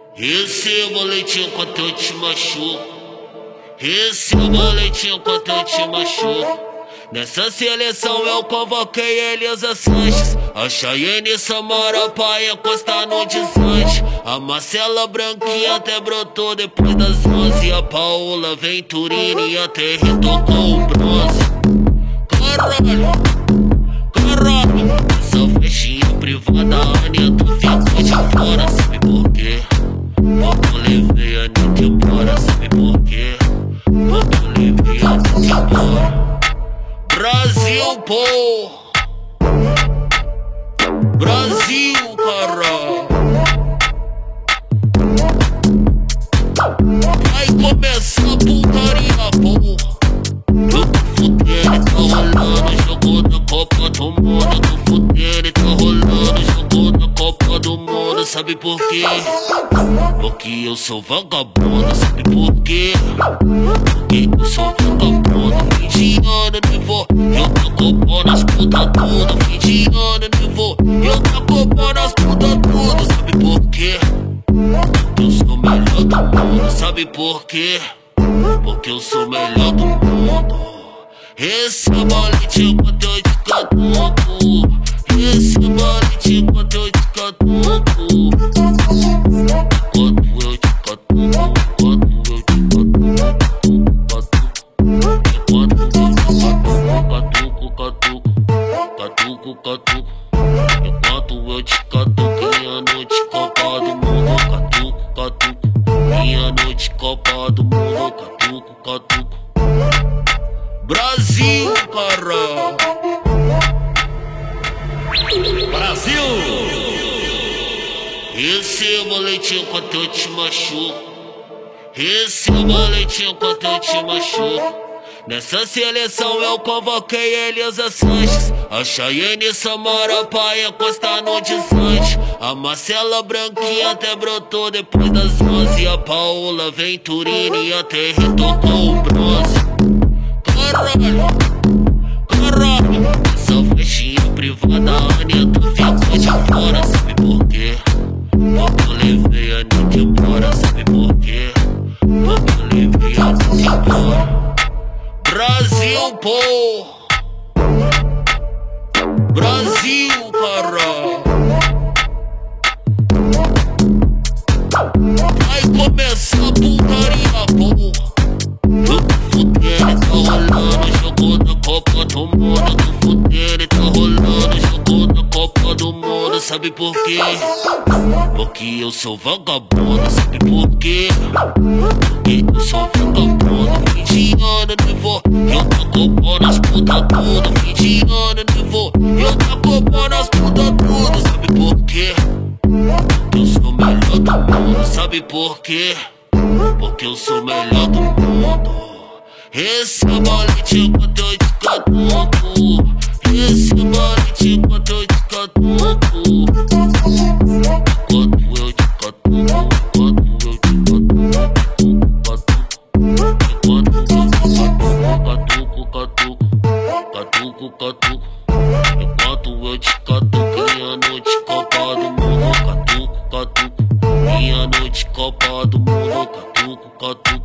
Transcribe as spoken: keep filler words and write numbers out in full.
Receba leitinho enquanto eu te machuco. Receba leitinho enquanto eu te machuco. Nessa seleção eu convoquei Elisa Sanches, a Chayenne Samara pra encostar no desante. A Marcela Branquinha até brotou depois das onze. A Paola Venturini até retocou o bronze. Caralho, caralho, essa festinha privada a Anitta ficou de fora. Sabe por quê? Porque eu levei a Anitta embora. Sabe por quê? Porque eu levei a Anitta embora. Brasil, pô! Brasil, caralho! Vai começar a putaria, porra! Eu tô fudendo, tá rolando jogo da Copa do Mundo. Eu tô fudendo, tá rolando jogo da Copa do Mundo. Sabe por quê? Porque eu sou vagabundo. Sabe por quê? Porque eu sou vagabundo. Fim de ano nem vou, eu taco pau nas putas tudo. Fim de ano nem vou, eu taco pau nas putas tudo. Sabe por quê? Porque eu sou o melhor do mundo. Sabe por quê? Porque eu sou o melhor do mundo. Receba leitinho enquanto eu te catuco. Receba leitinho enquanto eu te catuco. Enquanto eu te catuco, enquanto eu te catuco, catuco, catuco. Enquanto eu te catuco, minha noite Copa do Mundo. Catuco, catuco, minha noite Copa do Mundo. Catuco, catuco. Brasil, caralho. Brasil! Receba leitinho enquanto eu te machuco. Receba leitinho enquanto eu te machuco. Nessa seleção eu convoquei Elisa Sanches, a Chayenne Samara pra encostar no desante. A Marcela Branquinha até brotou depois das onze. A Paola Venturini até retocou o bronze. Caralho, caralho, essa festinha privada a Anitta ficou de fora. Sabe por quê? Porque eu levei a Anitta embora. Sabe por quê? Porque eu levei a Anitta embora. Brasil, pô! Brasil, caralho! Vai começar a putaria, porra! Eu tô fudendo, tá rolando jogo da Copa do Mundo. Eu tô fudendo, tá rolando jogo da Copa do Mundo. Sabe por quê? Porque eu sou vagabundo. Sabe por quê? Porque eu sou vagabundo. Fim de ano nem vou, eu taco pau nas putas tudo. Fim de ano nem vou, eu taco pau nas putas tudo. Sabe por quê? Porque eu sou o melhor do mundo. Sabe por quê? Porque eu sou o melhor do mundo. Receba leitinho enquanto eu te catuco. Receba leitinho enquanto eu te catuco. Enquanto eu te catuco, enquanto eu te catuco, enquanto eu te catuco, catuco, catuco, catuco. Enquanto eu te catuco, minha noite Copa do Mundo. Catuco, catuco, minha noite Copa do Mundo. Catuco, catuco.